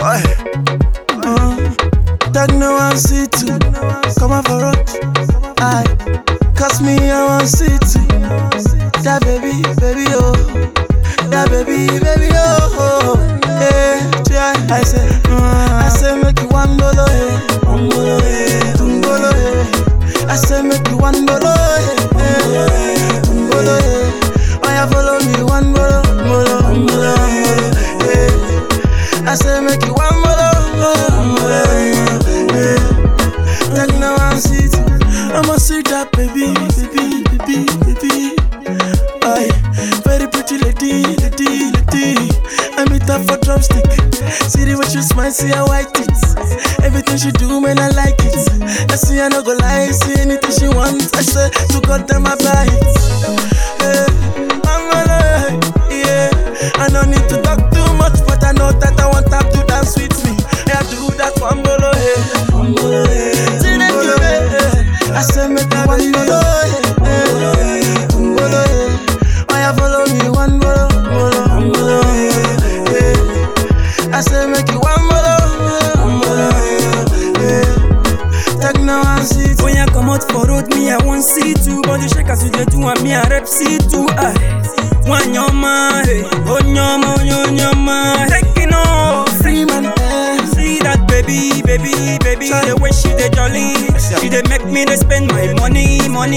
Dog no one see too. Come on for road. Aye. Cause me I want see too. That baby, baby oh. That baby, baby oh. Hey, try. I say make you one bolo hey. One bolo hey. Tumbolo hey. I say make you one bolo hey. Tumbolo hey. Why you follow me one bolo, bolo, bolo, hey. I say make you one bolo, bolo, hey. Take no one seat. I'ma see that baby, baby, baby, baby. Aye, very pretty lady, lady, lady. I meet her for drumstick. See the way she smile, see her white teeth. Everything she do, man, I like it. I see her no go lie, see anything she wants. I say, to God damn, I buy it. Hey, I'm alive, yeah. I don't need to talk too much, but I know that I want her to dance with me. I do that one bolo, hey. One bolo, hey. See that you, hey. I say make you one bolo, hey. Bolo, hey. Why you follow me one bolo, bolo, bolo, hey. I say make you one bolo, bolo, hey. Take no one seat. When you come out for road, me I want see too. But you shake as you do, and me I rep see too. One your man, on your man, taking off. Free man, see that baby, baby, baby. The way she dey jolly, she dey make me dey spend my money.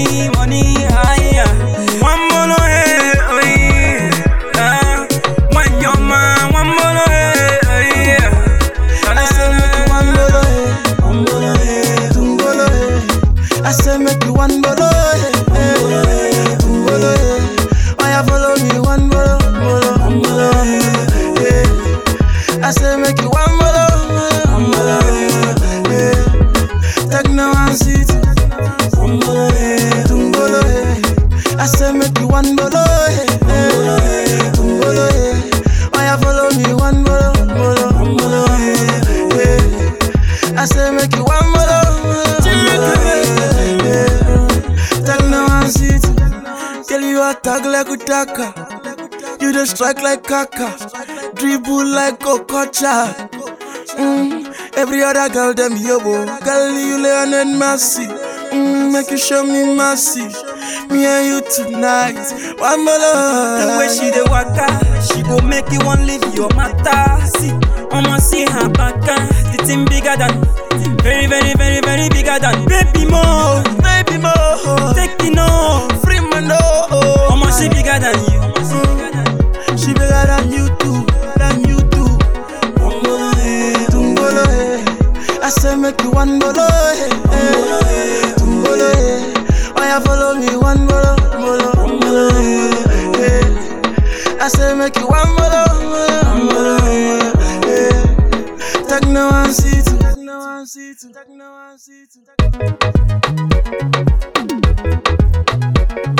Aye, one bolo hey, oh yeah. One your man, one bolo hey, oh yeah. I say make you one bolo hey, one bolo hey, tumbolo hey. I say make you one bolo hey, tumbolo hey. Why you follow me one bolo, bolo, bolo hey. I say make you one bolo, bolo hey. Take no one seat, one bolo hey, tumbolo hey. I say make you one bolo hey, tumbolo hey. Why you follow me one bolo, bolo, bolo hey. I say make you one bolo, hey. Take no one seat. Girl, you attack like Utaka. You just strike like Kaka. Dribble like Okocha. Every other girl, them yobo. Girl, you Lionel Messi. Make you show me mercy. Me and you tonight. One bolo. The way she dey waka, she go make you want leave your matter. See, I'ma see her back. The thing bigger than, very, very, very, very bigger than. Baby more, Baby more. taking off. Free man, oh. I'ma she bigger than you. She bigger than you too, than you too. One bolo hey, tumbolo hey. I say make you one bolo hey, tumbolo hey. Why you follow me one bolo, bolo, bolo hey. I say make you one bolo, bolo hey. Take no one seat, take no one seat, take no one seat.